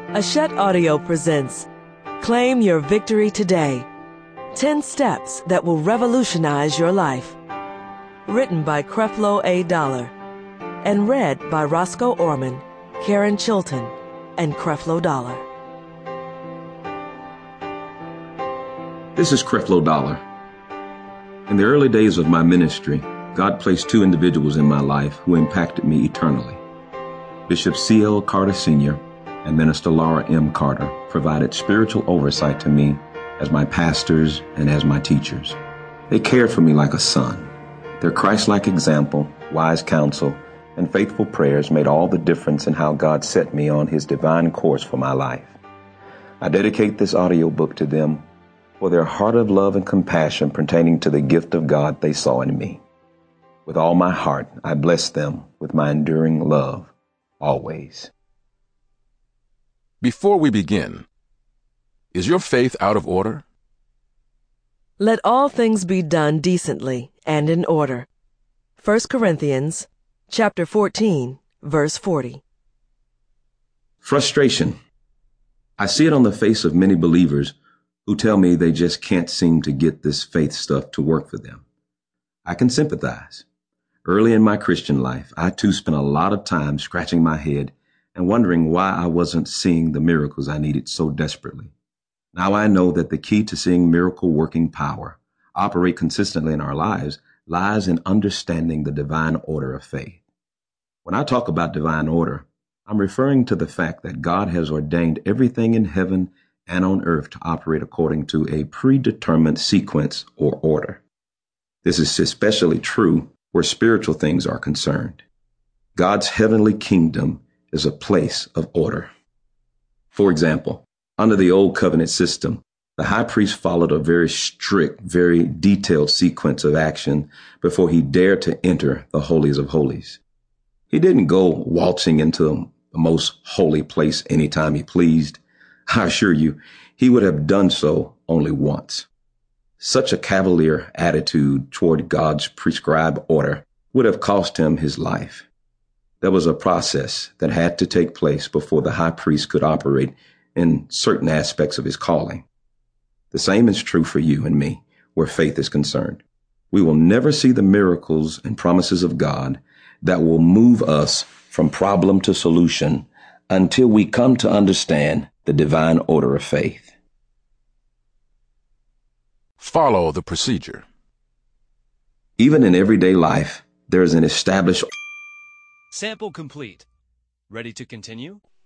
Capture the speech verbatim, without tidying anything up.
Hachette Audio presents Claim Your Victory Today. ten Steps That Will Revolutionize Your Life. Written by Creflo A. Dollar. And read by Roscoe Orman, Karen Chilton, and Creflo Dollar. This is Creflo Dollar. In the early days of my ministry, God placed two individuals in my life who impacted me eternally. Bishop C L Carter Senior and Minister Laura M. Carter provided spiritual oversight to me as my pastors and as my teachers. They cared for me like a son. Their Christ-like example, wise counsel, and faithful prayers made all the difference in how God set me on His divine course for my life. I dedicate this audiobook to them for their heart of love and compassion pertaining to the gift of God they saw in me. With all my heart, I bless them with my enduring love, always. Before we begin, is your faith out of order? Let all things be done decently and in order. First Corinthians chapter fourteen, verse forty. Frustration. I see it on the face of many believers who tell me they just can't seem to get this faith stuff to work for them. I can sympathize. Early in my Christian life, I too spent a lot of time scratching my head and wondering why I wasn't seeing the miracles I needed so desperately. Now I know that the key to seeing miracle-working power operate consistently in our lives lies in understanding the divine order of faith. When I talk about divine order, I'm referring to the fact that God has ordained everything in heaven and on earth to operate according to a predetermined sequence or order. This is especially true where spiritual things are concerned. God's heavenly kingdom is a place of order. For example, under the Old Covenant system, the high priest followed a very strict, very detailed sequence of action before he dared to enter the holies of holies. He didn't go waltzing into the most holy place anytime he pleased. I assure you, he would have done so only once. Such a cavalier attitude toward God's prescribed order would have cost him his life. There was a process that had to take place before the high priest could operate in certain aspects of his calling. The same is true for you and me, where faith is concerned. We will never see the miracles and promises of God that will move us from problem to solution until we come to understand the divine order of faith. Follow the procedure. Even in everyday life, there is an established Sample complete. Ready to continue?